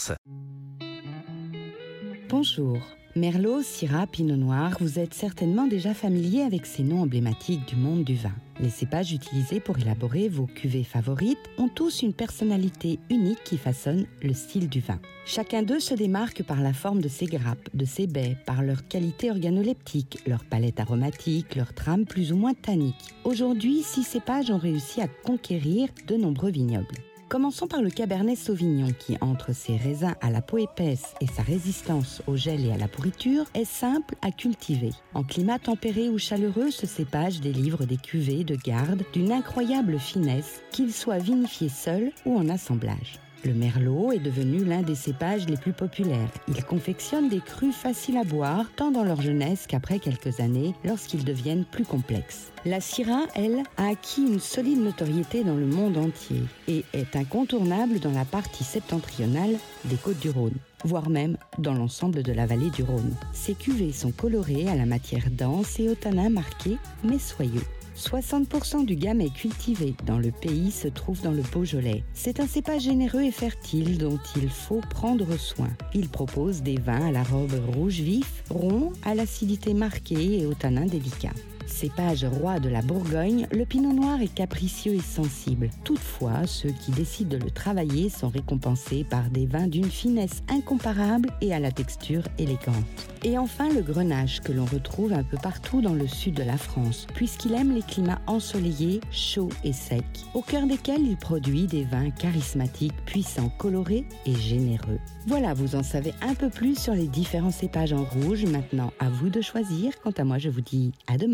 France. Bonjour. Merlot, Syrah, Pinot Noir, vous êtes certainement déjà familier avec ces noms emblématiques du monde du vin. Les cépages utilisés pour élaborer vos cuvées favorites ont tous une personnalité unique qui façonne le style du vin. Chacun d'eux se démarque par la forme de ses grappes, de ses baies, par leur qualité organoleptique, leur palette aromatique, leur trame plus ou moins tannique. Aujourd'hui, 6 cépages ont réussi à conquérir de nombreux vignobles. Commençons par le Cabernet Sauvignon qui, entre ses raisins à la peau épaisse et sa résistance au gel et à la pourriture, est simple à cultiver. En climat tempéré ou chaleureux, ce cépage délivre des cuvées de garde d'une incroyable finesse, qu'il soit vinifié seul ou en assemblage. Le Merlot est devenu l'un des cépages les plus populaires. Il confectionne des crus faciles à boire, tant dans leur jeunesse qu'après quelques années, lorsqu'ils deviennent plus complexes. La Syrah, elle, a acquis une solide notoriété dans le monde entier et est incontournable dans la partie septentrionale des Côtes-du-Rhône, voire même dans l'ensemble de la vallée du Rhône. Ces cuvées sont colorées à la matière dense et au tanin marqué, mais soyeux. 60% du gamay cultivé dans le pays se trouve dans le Beaujolais. C'est un cépage généreux et fertile dont il faut prendre soin. Il propose des vins à la robe rouge vif, rond, à l'acidité marquée et au tanin délicat. Cépage roi de la Bourgogne, le Pinot Noir est capricieux et sensible. Toutefois, ceux qui décident de le travailler sont récompensés par des vins d'une finesse incomparable et à la texture élégante. Et enfin, le Grenache, que l'on retrouve un peu partout dans le sud de la France, puisqu'il aime les climats ensoleillés, chauds et secs, au cœur desquels il produit des vins charismatiques, puissants, colorés et généreux. Voilà, vous en savez un peu plus sur les différents cépages en rouge. Maintenant, à vous de choisir. Quant à moi, je vous dis à demain.